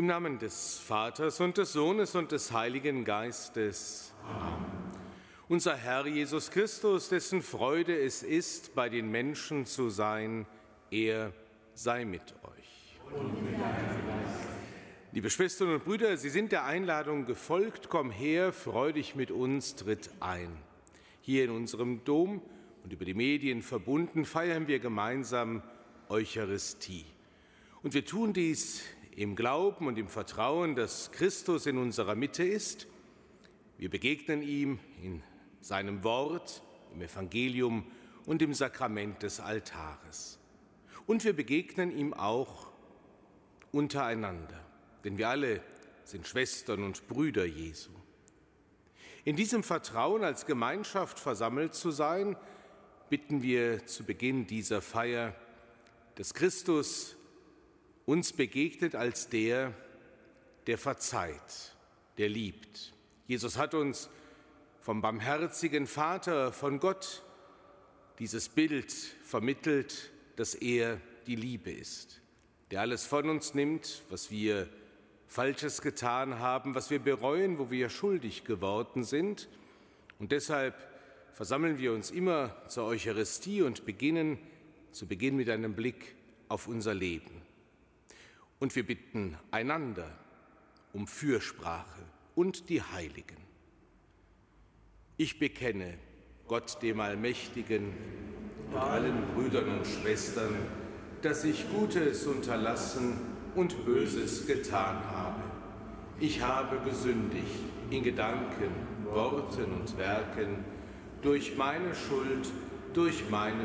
Im Namen des Vaters und des Sohnes und des Heiligen Geistes. Amen. Unser Herr Jesus Christus, dessen Freude es ist, bei den Menschen zu sein, er sei mit euch. Und mit deinem Geist. Liebe Schwestern und Brüder, Sie sind der Einladung gefolgt. Komm her, freu dich mit uns, tritt ein. Hier in unserem Dom und über die Medien verbunden feiern wir gemeinsam Eucharistie. Und wir tun dies im Glauben und im Vertrauen, dass Christus in unserer Mitte ist. Wir begegnen ihm in seinem Wort, im Evangelium und im Sakrament des Altares. Und wir begegnen ihm auch untereinander, denn wir alle sind Schwestern und Brüder Jesu. In diesem Vertrauen, als Gemeinschaft versammelt zu sein, bitten wir zu Beginn dieser Feier, dass Christus uns begegnet als der verzeiht, der liebt. Jesus hat uns vom barmherzigen Vater, von Gott, dieses Bild vermittelt, dass er die Liebe ist, der alles von uns nimmt, was wir Falsches getan haben, was wir bereuen, wo wir schuldig geworden sind. Und deshalb versammeln wir uns immer zur Eucharistie und beginnen mit einem Blick auf unser Leben. Und wir bitten einander um Fürsprache und die Heiligen. Ich bekenne Gott dem Allmächtigen und allen Brüdern und Schwestern, dass ich Gutes unterlassen und Böses getan habe. Ich habe gesündigt in Gedanken, Worten und Werken, durch meine Schuld, durch meine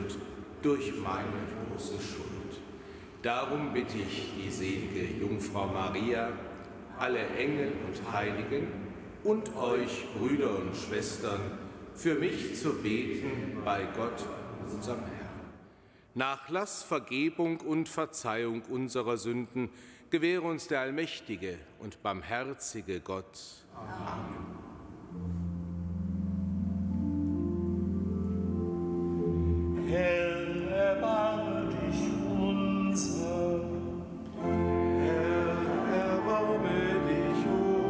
große Schuld. Darum bitte ich die selige Jungfrau Maria, alle Engel und Heiligen und euch, Brüder und Schwestern, für mich zu beten bei Gott, unserem Herrn. Nachlass, Vergebung und Verzeihung unserer Sünden gewähre uns der allmächtige und barmherzige Gott. Amen. Herr, erbarme dich unser. Herr, erbarme dich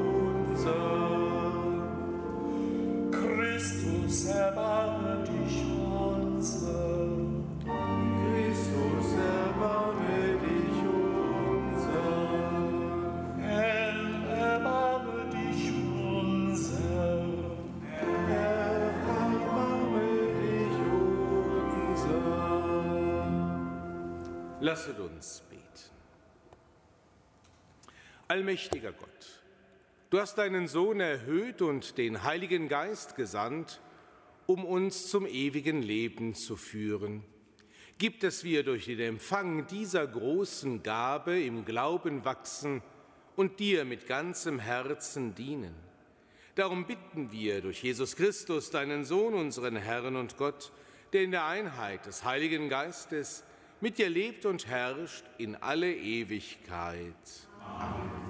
unser. Christus, erbarme dich unser. Christus, erbarme dich unser. Herr, erbarme dich unser. Herr, erbarme dich unser. Lasset uns beten. Allmächtiger Gott, du hast deinen Sohn erhöht und den Heiligen Geist gesandt, um uns zum ewigen Leben zu führen. Gib, dass wir durch den Empfang dieser großen Gabe im Glauben wachsen und dir mit ganzem Herzen dienen. Darum bitten wir durch Jesus Christus, deinen Sohn, unseren Herrn und Gott, der in der Einheit des Heiligen Geistes mit dir lebt und herrscht in alle Ewigkeit. Amen.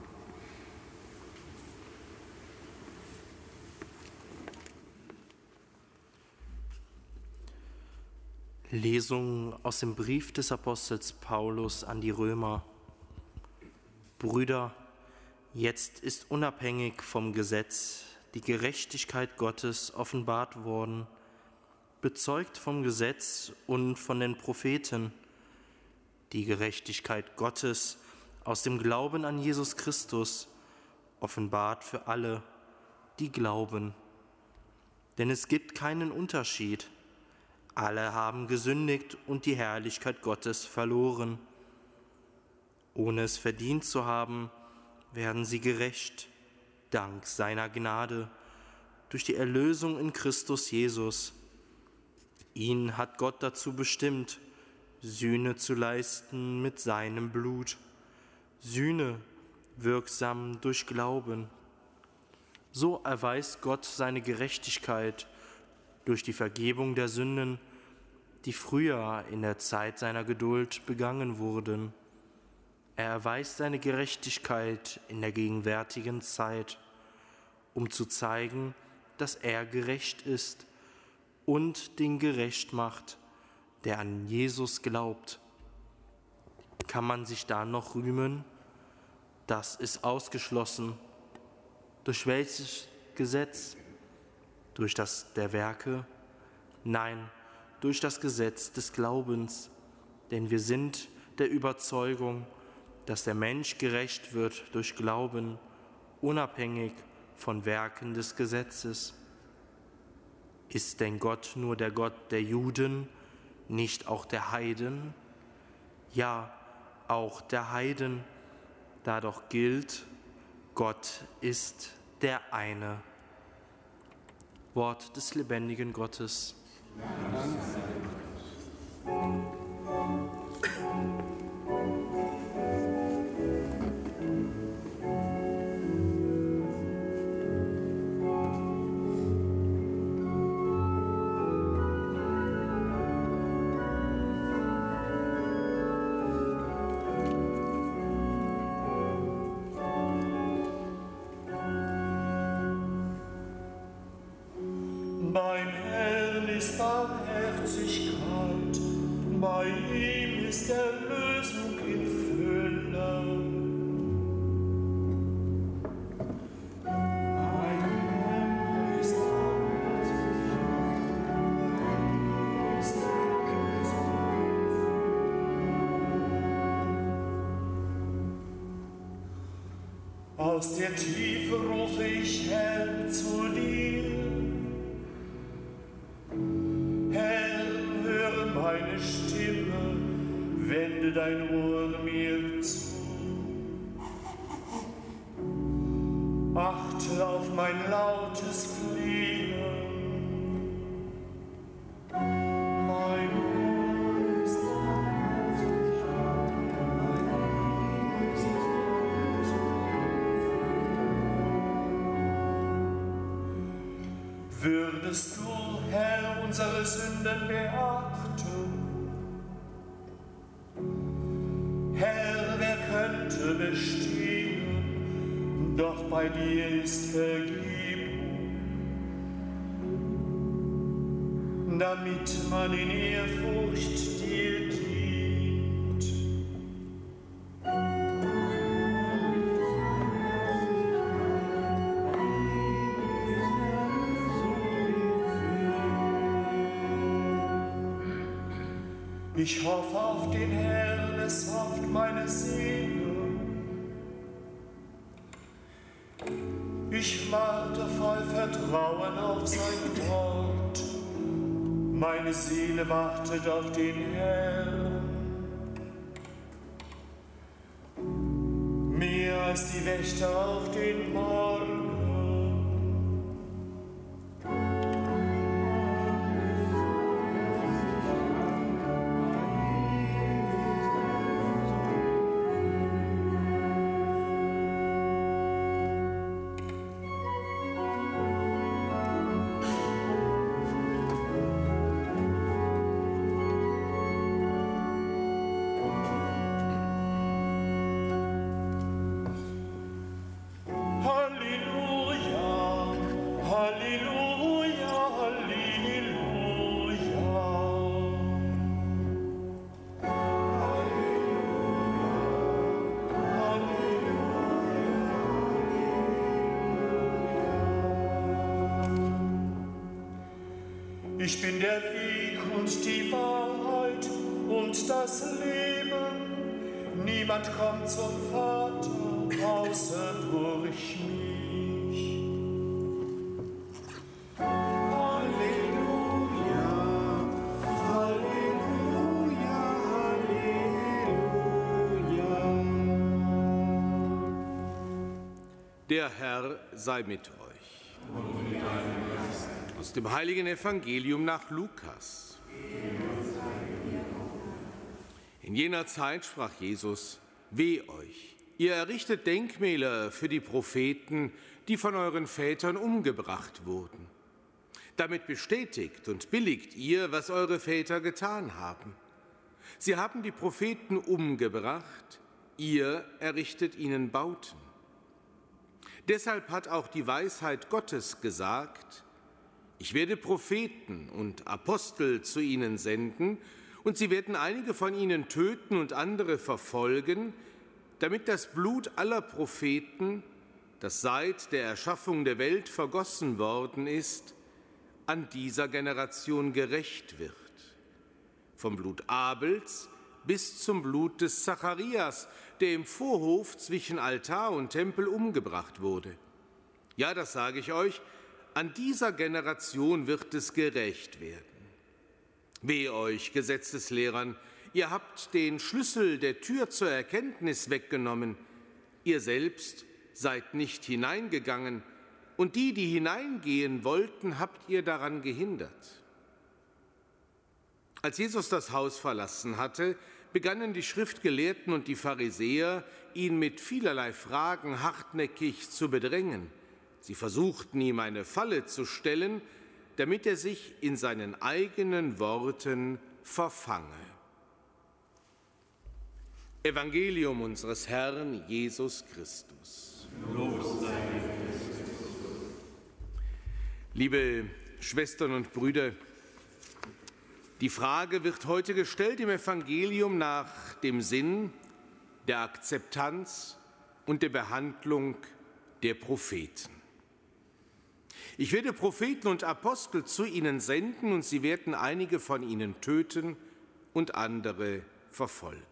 Lesung aus dem Brief des Apostels Paulus an die Römer. Brüder, jetzt ist unabhängig vom Gesetz die Gerechtigkeit Gottes offenbart worden, bezeugt vom Gesetz und von den Propheten, die Gerechtigkeit Gottes aus dem Glauben an Jesus Christus, offenbart für alle, die glauben. Denn es gibt keinen Unterschied. Alle haben gesündigt und die Herrlichkeit Gottes verloren. Ohne es verdient zu haben, werden sie gerecht, dank seiner Gnade, durch die Erlösung in Christus Jesus. Ihn hat Gott dazu bestimmt, Sühne zu leisten mit seinem Blut, Sühne wirksam durch Glauben. So erweist Gott seine Gerechtigkeit durch die Vergebung der Sünden, die früher in der Zeit seiner Geduld begangen wurden. Er erweist seine Gerechtigkeit in der gegenwärtigen Zeit, um zu zeigen, dass er gerecht ist und den gerecht macht, der an Jesus glaubt. Kann man sich da noch rühmen? Das ist ausgeschlossen. Durch welches Gesetz? Durch das der Werke? Nein, durch das Gesetz des Glaubens. Denn wir sind der Überzeugung, dass der Mensch gerecht wird durch Glauben, unabhängig von Werken des Gesetzes. Ist denn Gott nur der Gott der Juden, nicht auch der Heiden? Ja, auch der Heiden, da doch gilt, Gott ist der eine. Wort des lebendigen Gottes. Beim Herrn ist Barmherzigkeit, bei ihm ist Erlösung in Fülle. Beim Herrn ist Barmherzigkeit, bei ihm ist Erlösung in Fülle. Aus der Tiefe rufe ich, Herr, zu dir. Meine Stimme, wende dein Ohr mir zu. Achte auf mein lautes Flehen. Mein Ohr ist Barmherzigkeit, bei ihm ist Erlösung. Würdest du, Herr, unsere Sünden beachten? Herr, wer könnte bestehen? Doch bei dir ist Vergebung, damit man in Ehrfurcht dir dient. Ich hoffe auf den Herrn, es hofft meine Seele. Ich warte voll Vertrauen auf sein Wort. Meine Seele wartet auf den Herrn. Mehr als die Wächter auf den Morgen. Ich bin der Weg und die Wahrheit und das Leben. Niemand kommt zum Vater außer durch mich. Halleluja, Halleluja, Halleluja. Der Herr sei mit euch. Aus dem heiligen Evangelium nach Lukas. In jener Zeit sprach Jesus: Weh euch, ihr errichtet Denkmäler für die Propheten, die von euren Vätern umgebracht wurden. Damit bestätigt und billigt ihr, was eure Väter getan haben. Sie haben die Propheten umgebracht, ihr errichtet ihnen Bauten. Deshalb hat auch die Weisheit Gottes gesagt: Ich werde Propheten und Apostel zu ihnen senden, und sie werden einige von ihnen töten und andere verfolgen, damit das Blut aller Propheten, das seit der Erschaffung der Welt vergossen worden ist, an dieser Generation gerächt wird. Vom Blut Abels bis zum Blut des Zacharias, der im Vorhof zwischen Altar und Tempel umgebracht wurde. Ja, das sage ich euch, an dieser Generation wird es gerächt werden. Wehe euch, Gesetzeslehrern, ihr habt den Schlüssel der Tür zur Erkenntnis weggenommen. Ihr selbst seid nicht hineingegangen, und die hineingehen wollten, habt ihr daran gehindert. Als Jesus das Haus verlassen hatte, begannen die Schriftgelehrten und die Pharisäer, ihn mit vielerlei Fragen hartnäckig zu bedrängen. Sie versuchten, ihm eine Falle zu stellen, damit er sich in seinen eigenen Worten verfange. Evangelium unseres Herrn Jesus Christus. Los sei Christus. Liebe Schwestern und Brüder, die Frage wird heute gestellt im Evangelium nach dem Sinn, der Akzeptanz und der Behandlung der Propheten. Ich werde Propheten und Apostel zu ihnen senden, und sie werden einige von ihnen töten und andere verfolgen.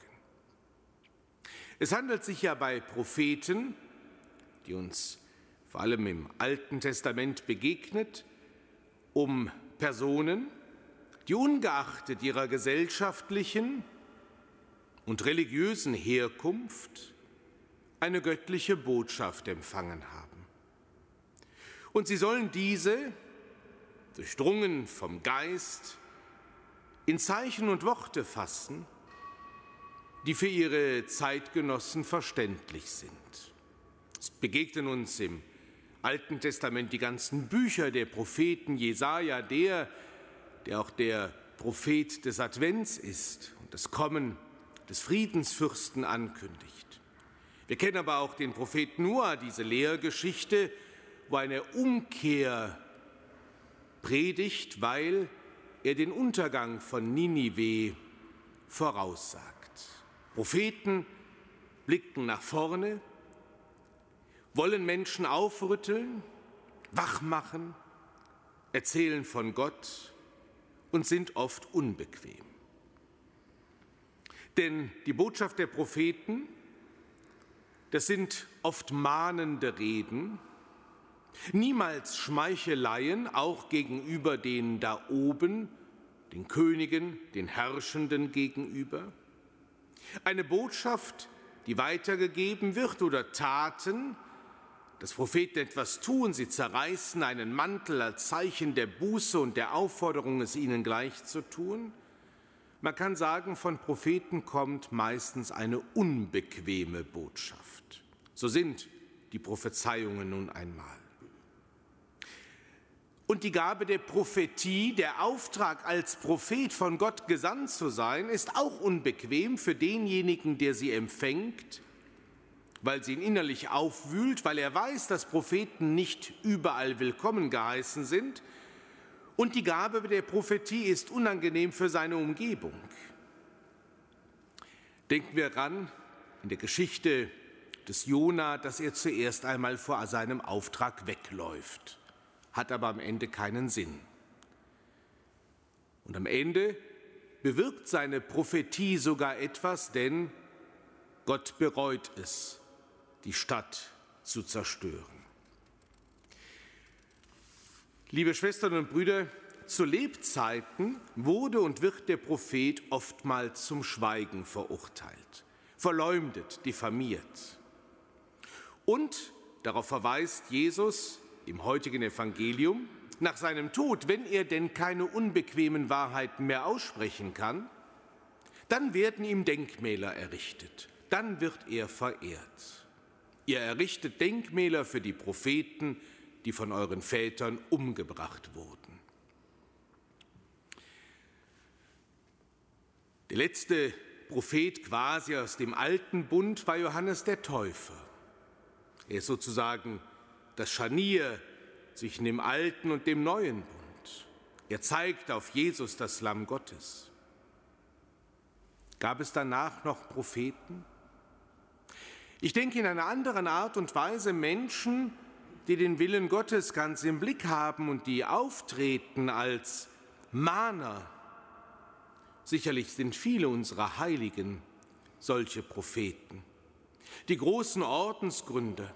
Es handelt sich ja bei Propheten, die uns vor allem im Alten Testament begegnet, um Personen, die ungeachtet ihrer gesellschaftlichen und religiösen Herkunft eine göttliche Botschaft empfangen haben. Und sie sollen diese, durchdrungen vom Geist, in Zeichen und Worte fassen, die für ihre Zeitgenossen verständlich sind. Es begegnen uns im Alten Testament die ganzen Bücher der Propheten, Jesaja, der auch der Prophet des Advents ist und das Kommen des Friedensfürsten ankündigt. Wir kennen aber auch den Propheten Noah, diese Lehrgeschichte, wo eine Umkehr predigt, weil er den Untergang von Ninive voraussagt. Propheten blicken nach vorne, wollen Menschen aufrütteln, wachmachen, erzählen von Gott und sind oft unbequem. Denn die Botschaft der Propheten, das sind oft mahnende Reden, niemals Schmeicheleien, auch gegenüber den da oben, den Königen, den Herrschenden gegenüber. Eine Botschaft, die weitergegeben wird, oder Taten, dass Propheten etwas tun, sie zerreißen einen Mantel als Zeichen der Buße und der Aufforderung, es ihnen gleich zu tun. Man kann sagen, von Propheten kommt meistens eine unbequeme Botschaft. So sind die Prophezeiungen nun einmal. Und die Gabe der Prophetie, der Auftrag als Prophet von Gott gesandt zu sein, ist auch unbequem für denjenigen, der sie empfängt, weil sie ihn innerlich aufwühlt, weil er weiß, dass Propheten nicht überall willkommen geheißen sind. Und die Gabe der Prophetie ist unangenehm für seine Umgebung. Denken wir ran in der Geschichte des Jona, dass er zuerst einmal vor seinem Auftrag wegläuft, hat aber am Ende keinen Sinn. Und am Ende bewirkt seine Prophetie sogar etwas, denn Gott bereut es, die Stadt zu zerstören. Liebe Schwestern und Brüder, zu Lebzeiten wurde und wird der Prophet oftmals zum Schweigen verurteilt, verleumdet, diffamiert. Und darauf verweist Jesus im heutigen Evangelium, nach seinem Tod, wenn er denn keine unbequemen Wahrheiten mehr aussprechen kann, dann werden ihm Denkmäler errichtet, dann wird er verehrt. Ihr errichtet Denkmäler für die Propheten, die von euren Vätern umgebracht wurden. Der letzte Prophet quasi aus dem Alten Bund war Johannes der Täufer. Er ist sozusagen das Scharnier zwischen dem Alten und dem Neuen Bund. Er zeigt auf Jesus, das Lamm Gottes. Gab es danach noch Propheten? Ich denke in einer anderen Art und Weise Menschen, die den Willen Gottes ganz im Blick haben und die auftreten als Mahner. Sicherlich sind viele unserer Heiligen solche Propheten. Die großen Ordensgründer,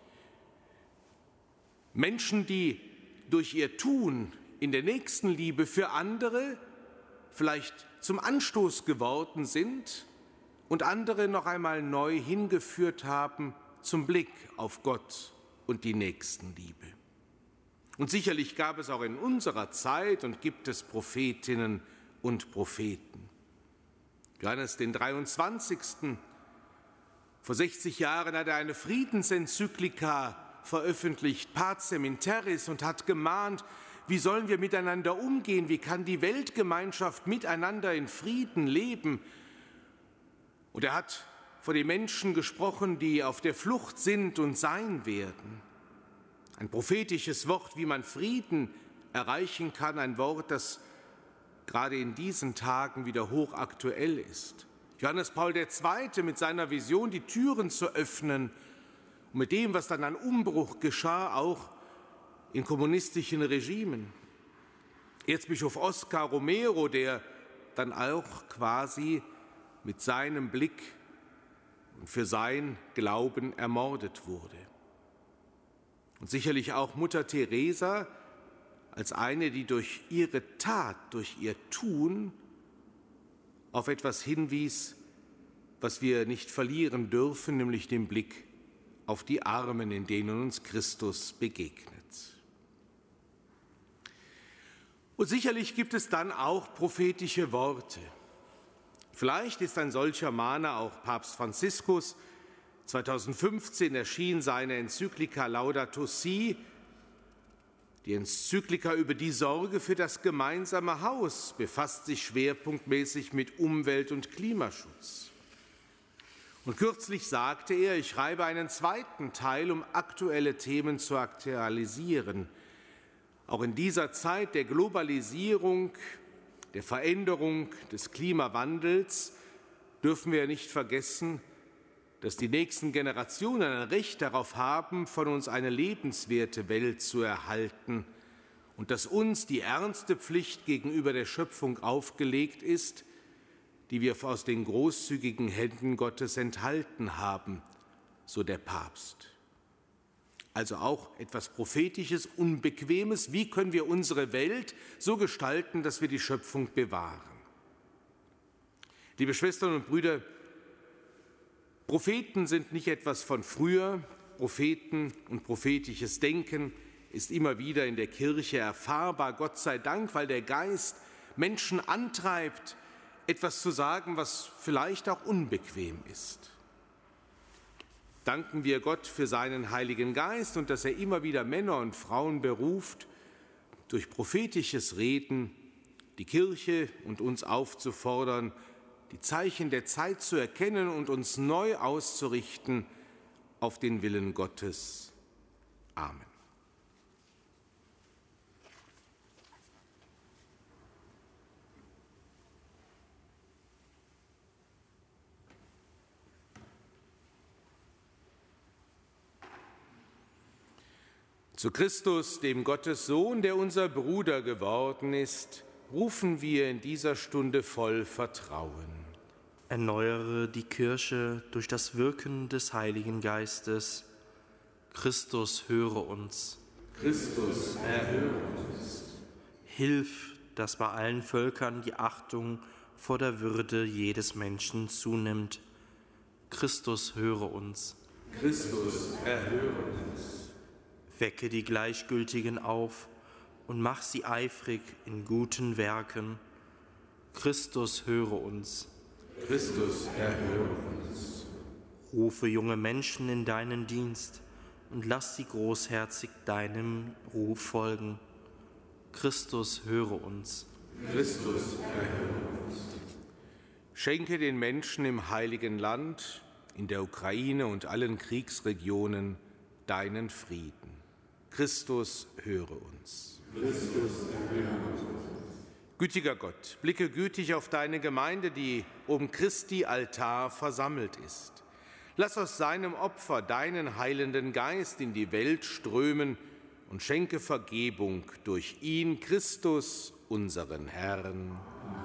Menschen, die durch ihr Tun in der Nächstenliebe für andere vielleicht zum Anstoß geworden sind und andere noch einmal neu hingeführt haben zum Blick auf Gott und die Nächstenliebe. Und sicherlich gab es auch in unserer Zeit und gibt es Prophetinnen und Propheten. Johannes den 23. Vor 60 Jahren hat er eine Friedensenzyklika veröffentlicht, Pacem in Terris, und hat gemahnt, wie sollen wir miteinander umgehen, wie kann die Weltgemeinschaft miteinander in Frieden leben. Und er hat vor den Menschen gesprochen, die auf der Flucht sind und sein werden. Ein prophetisches Wort, wie man Frieden erreichen kann, ein Wort, das gerade in diesen Tagen wieder hochaktuell ist. Johannes Paul II. Mit seiner Vision, die Türen zu öffnen, und mit dem, was dann an Umbruch geschah, auch in kommunistischen Regimen. Erzbischof Oscar Romero, der dann auch quasi mit seinem Blick und für sein Glauben ermordet wurde. Und sicherlich auch Mutter Teresa als eine, die durch ihre Tat, durch ihr Tun auf etwas hinwies, was wir nicht verlieren dürfen, nämlich den Blick auf die Armen, in denen uns Christus begegnet. Und sicherlich gibt es dann auch prophetische Worte. Vielleicht ist ein solcher Mahner auch Papst Franziskus. 2015 erschien seine Enzyklika Laudato Si, die Enzyklika über die Sorge für das gemeinsame Haus, befasst sich schwerpunktmäßig mit Umwelt- und Klimaschutz. Und kürzlich sagte er, ich schreibe einen zweiten Teil, um aktuelle Themen zu aktualisieren. Auch in dieser Zeit der Globalisierung, der Veränderung des Klimawandels dürfen wir nicht vergessen, dass die nächsten Generationen ein Recht darauf haben, von uns eine lebenswerte Welt zu erhalten und dass uns die ernste Pflicht gegenüber der Schöpfung aufgelegt ist, die wir aus den großzügigen Händen Gottes enthalten haben, so der Papst. Also auch etwas Prophetisches, Unbequemes. Wie können wir unsere Welt so gestalten, dass wir die Schöpfung bewahren? Liebe Schwestern und Brüder, Propheten sind nicht etwas von früher. Propheten und prophetisches Denken ist immer wieder in der Kirche erfahrbar, Gott sei Dank, weil der Geist Menschen antreibt, etwas zu sagen, was vielleicht auch unbequem ist. Danken wir Gott für seinen Heiligen Geist und dass er immer wieder Männer und Frauen beruft, durch prophetisches Reden die Kirche und uns aufzufordern, die Zeichen der Zeit zu erkennen und uns neu auszurichten auf den Willen Gottes. Amen. Zu Christus, dem Gottes Sohn, der unser Bruder geworden ist, rufen wir in dieser Stunde voll Vertrauen. Erneuere die Kirche durch das Wirken des Heiligen Geistes. Christus, höre uns. Christus, erhöre uns. Hilf, dass bei allen Völkern die Achtung vor der Würde jedes Menschen zunimmt. Christus, höre uns. Christus, erhöre uns. Wecke die Gleichgültigen auf und mach sie eifrig in guten Werken. Christus, höre uns. Christus, erhöre uns. Rufe junge Menschen in deinen Dienst und lass sie großherzig deinem Ruf folgen. Christus, höre uns. Christus, erhöre uns. Schenke den Menschen im Heiligen Land, in der Ukraine und allen Kriegsregionen deinen Frieden. Christus, höre uns. Christus, erhöre uns. Gütiger Gott, blicke gütig auf deine Gemeinde, die um Christi Altar versammelt ist. Lass aus seinem Opfer deinen heilenden Geist in die Welt strömen und schenke Vergebung durch ihn, Christus, unseren Herrn.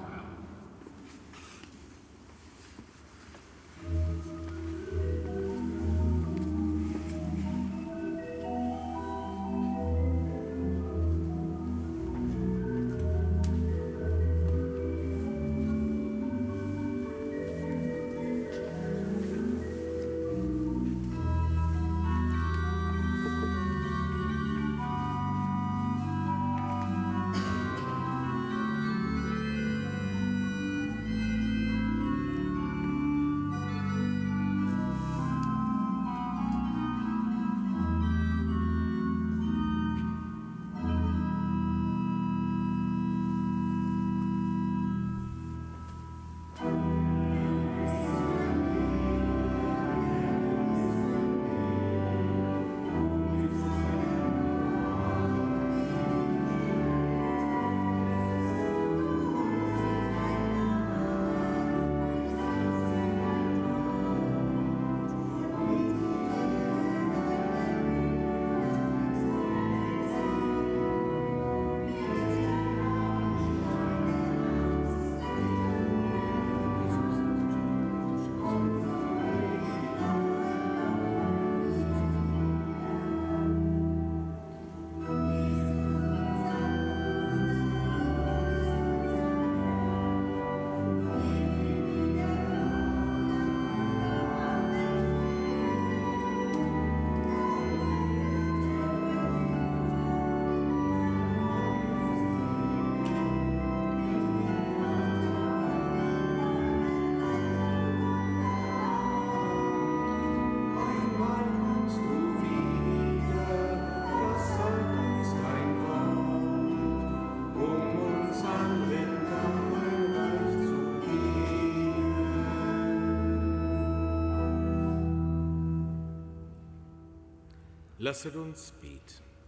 Lasset uns beten.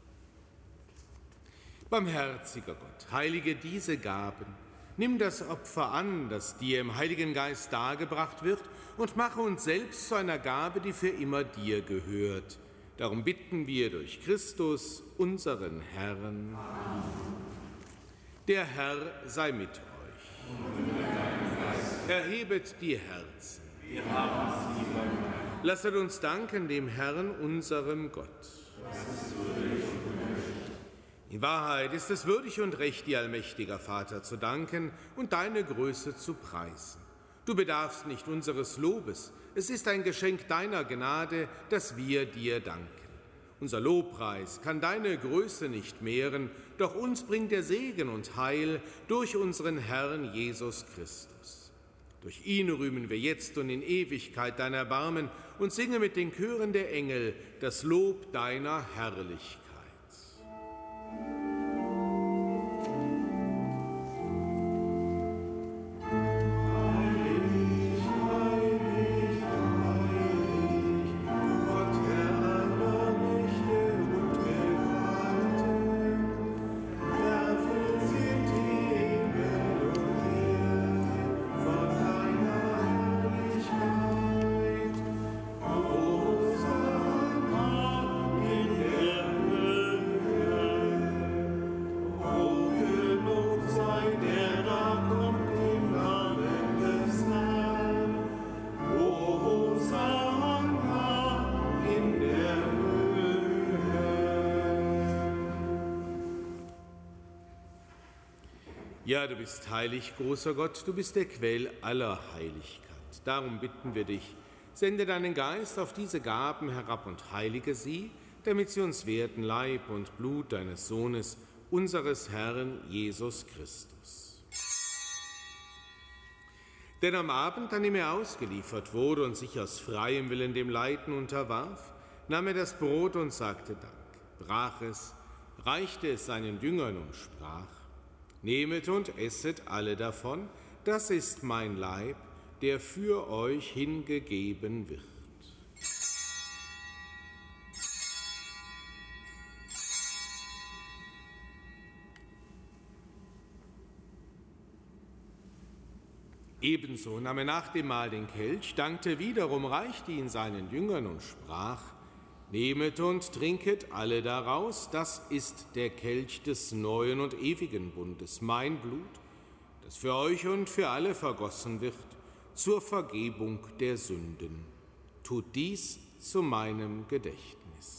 Barmherziger Gott, heilige diese Gaben, nimm das Opfer an, das dir im Heiligen Geist dargebracht wird, und mache uns selbst zu einer Gabe, die für immer dir gehört. Darum bitten wir durch Christus, unseren Herrn. Amen. Der Herr sei mit euch. Erhebet die Herzen. Wir haben sie beim Lasset uns danken dem Herrn, unserem Gott. In Wahrheit ist es würdig und recht, dir, allmächtiger Vater, zu danken und deine Größe zu preisen. Du bedarfst nicht unseres Lobes. Es ist ein Geschenk deiner Gnade, dass wir dir danken. Unser Lobpreis kann deine Größe nicht mehren, doch uns bringt der Segen und Heil durch unseren Herrn Jesus Christus. Durch ihn rühmen wir jetzt und in Ewigkeit dein Erbarmen und singen mit den Chören der Engel das Lob deiner Herrlichkeit. Ja, du bist heilig, großer Gott, du bist der Quell aller Heiligkeit. Darum bitten wir dich, sende deinen Geist auf diese Gaben herab und heilige sie, damit sie uns werden Leib und Blut deines Sohnes, unseres Herrn Jesus Christus. Denn am Abend, an dem er ausgeliefert wurde und sich aus freiem Willen dem Leiden unterwarf, nahm er das Brot und sagte Dank, brach es, reichte es seinen Jüngern und sprach: Nehmet und esset alle davon, das ist mein Leib, der für euch hingegeben wird. Ebenso nahm er nach dem Mahl den Kelch, dankte wiederum, reichte ihn seinen Jüngern und sprach: Nehmet und trinket alle daraus, das ist der Kelch des neuen und ewigen Bundes, mein Blut, das für euch und für alle vergossen wird, zur Vergebung der Sünden. Tut dies zu meinem Gedächtnis.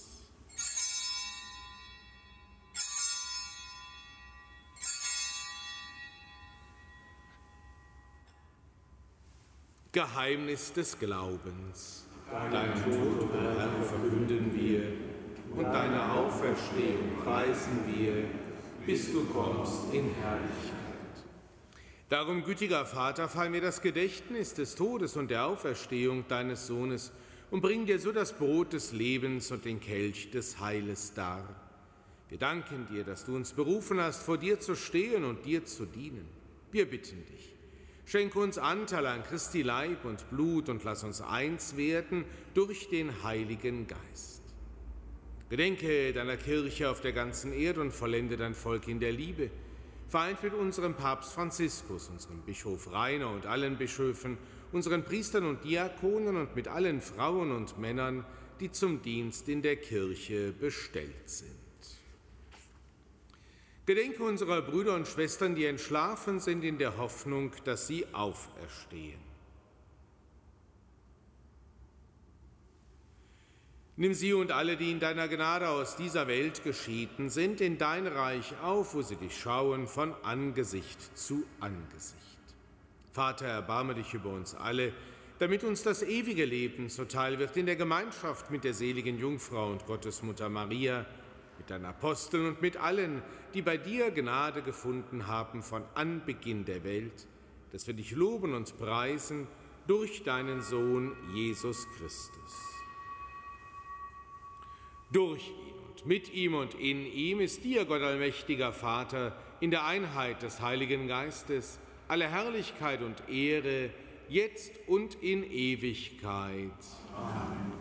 Geheimnis des Glaubens. Deinen Tod, o Herr, verkünden wir, und deine Auferstehung preisen wir, bis du kommst in Herrlichkeit. Darum, gütiger Vater, feier mir das Gedächtnis des Todes und der Auferstehung deines Sohnes und bring dir so das Brot des Lebens und den Kelch des Heiles dar. Wir danken dir, dass du uns berufen hast, vor dir zu stehen und dir zu dienen. Wir bitten dich. Schenke uns Anteil an Christi Leib und Blut und lass uns eins werden durch den Heiligen Geist. Gedenke deiner Kirche auf der ganzen Erde und vollende dein Volk in der Liebe, vereint mit unserem Papst Franziskus, unserem Bischof Rainer und allen Bischöfen, unseren Priestern und Diakonen und mit allen Frauen und Männern, die zum Dienst in der Kirche bestellt sind. Gedenke unserer Brüder und Schwestern, die entschlafen sind, in der Hoffnung, dass sie auferstehen. Nimm sie und alle, die in deiner Gnade aus dieser Welt geschieden sind, in dein Reich auf, wo sie dich schauen, von Angesicht zu Angesicht. Vater, erbarme dich über uns alle, damit uns das ewige Leben zuteil wird in der Gemeinschaft mit der seligen Jungfrau und Gottesmutter Maria, mit deinen Aposteln und mit allen, die bei dir Gnade gefunden haben von Anbeginn der Welt, dass wir dich loben und preisen durch deinen Sohn Jesus Christus. Durch ihn und mit ihm und in ihm ist dir, Gott allmächtiger Vater, in der Einheit des Heiligen Geistes, alle Herrlichkeit und Ehre, jetzt und in Ewigkeit. Amen.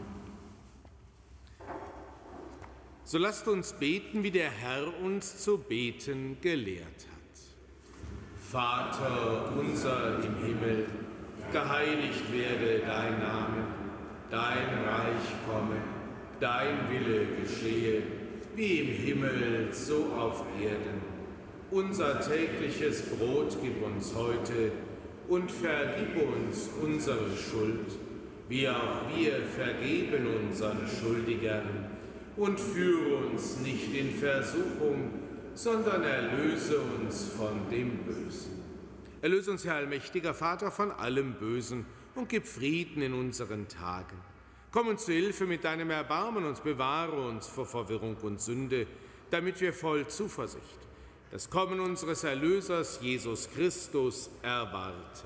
So lasst uns beten, wie der Herr uns zu beten gelehrt hat. Vater unser im Himmel, geheiligt werde dein Name, dein Reich komme, dein Wille geschehe, wie im Himmel, so auf Erden. Unser tägliches Brot gib uns heute und vergib uns unsere Schuld, wie auch wir vergeben unseren Schuldigern. Und führe uns nicht in Versuchung, sondern erlöse uns von dem Bösen. Erlöse uns, Herr allmächtiger Vater, von allem Bösen und gib Frieden in unseren Tagen. Komm uns zu Hilfe mit deinem Erbarmen und bewahre uns vor Verwirrung und Sünde, damit wir voll Zuversicht das Kommen unseres Erlösers, Jesus Christus, erwarten.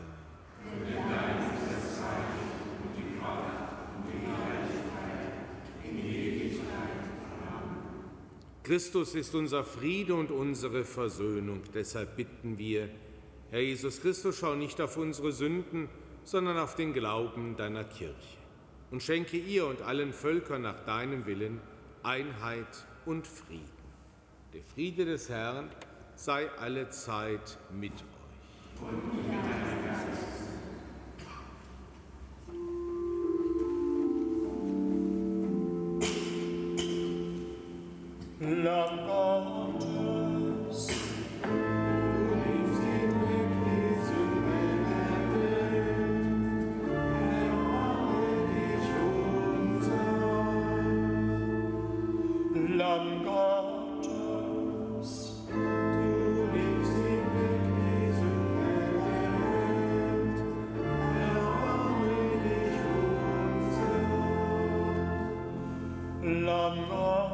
Christus ist unser Friede und unsere Versöhnung. Deshalb bitten wir, Herr Jesus Christus, schau nicht auf unsere Sünden, sondern auf den Glauben deiner Kirche. Und schenke ihr und allen Völkern nach deinem Willen Einheit und Frieden. Der Friede des Herrn sei allezeit mit euch. Und mit deinem Geist. Lamm Gottes, du nimmst hinweg die Sünde der Welt, erbarme dich unser. Lamm Gottes, du nimmst hinweg die Sünde der Welt, erbarme dich unser. Lamm Gottes,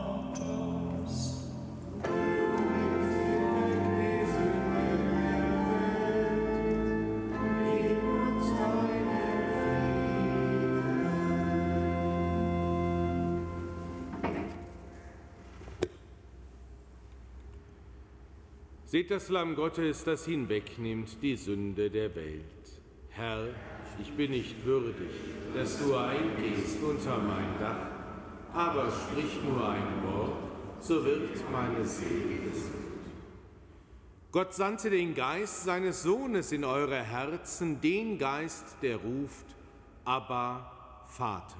Seht das Lamm Gottes, das hinwegnimmt die Sünde der Welt. Herr, ich bin nicht würdig, dass du eingehst unter mein Dach, aber sprich nur ein Wort, so wird meine Seele gesund. Gott sandte den Geist seines Sohnes in eure Herzen, den Geist, der ruft, Abba, Vater.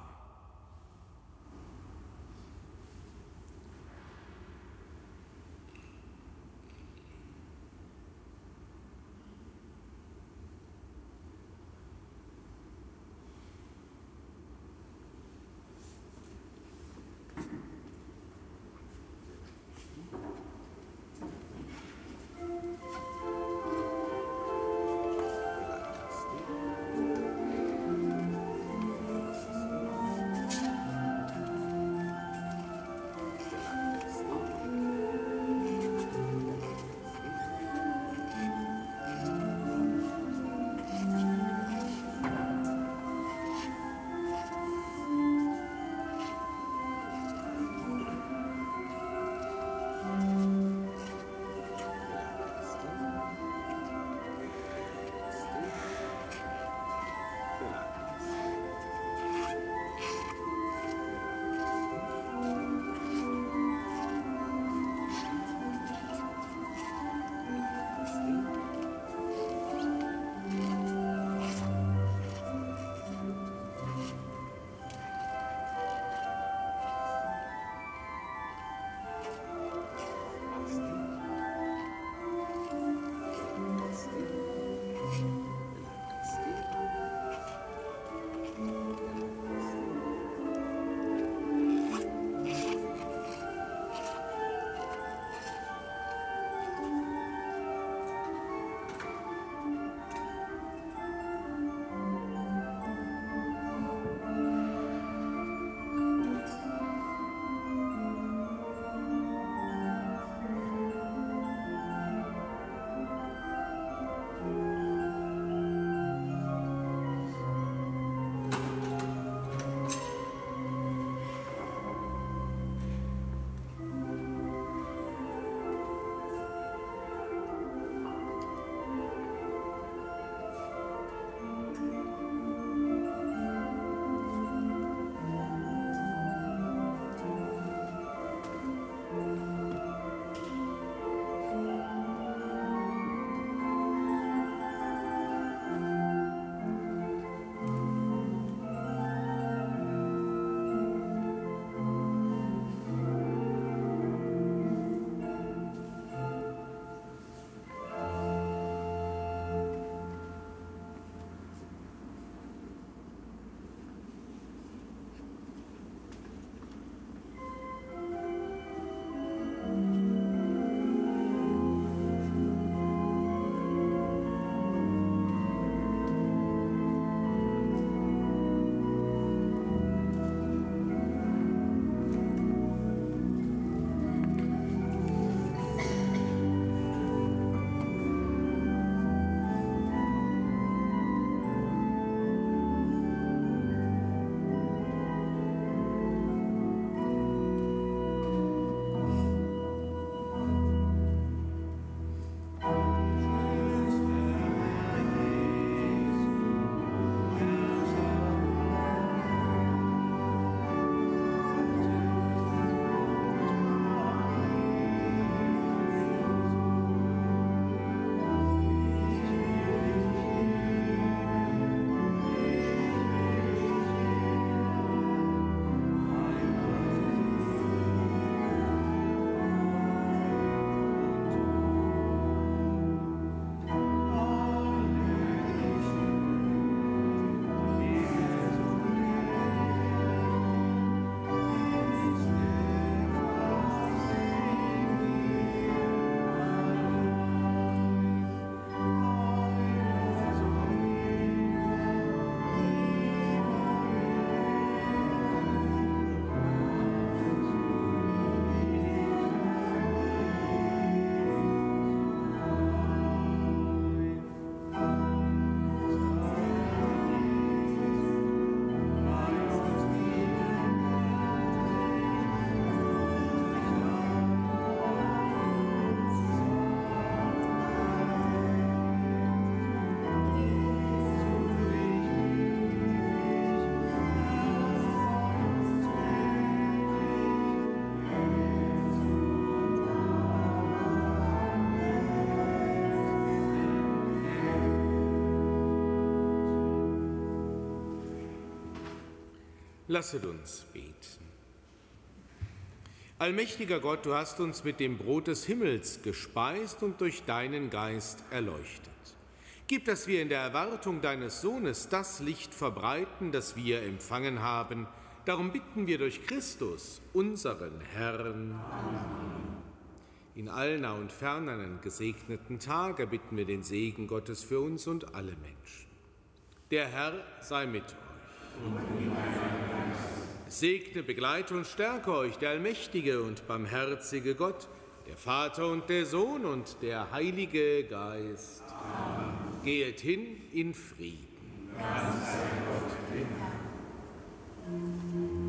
Lasset uns beten. Allmächtiger Gott, du hast uns mit dem Brot des Himmels gespeist und durch deinen Geist erleuchtet. Gib, dass wir in der Erwartung deines Sohnes das Licht verbreiten, das wir empfangen haben. Darum bitten wir durch Christus, unseren Herrn. Amen. In allen nah und fern einen gesegneten Tag erbitten wir den Segen Gottes für uns und alle Menschen. Der Herr sei mit euch. Und mit segne, begleite und stärke euch der allmächtige und barmherzige Gott, der Vater und der Sohn und der Heilige Geist. Amen. Gehet hin in Frieden. Dank sei Gott, dem Herrn.